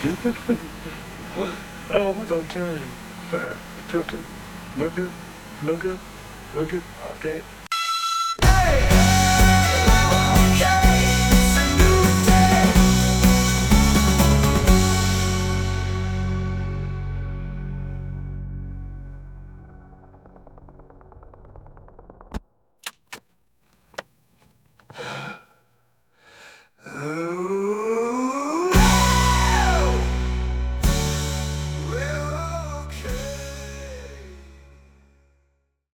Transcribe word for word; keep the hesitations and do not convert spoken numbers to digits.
Oh, what's on time? Uh, Tilted. Look good. Look good. Look good. Okay.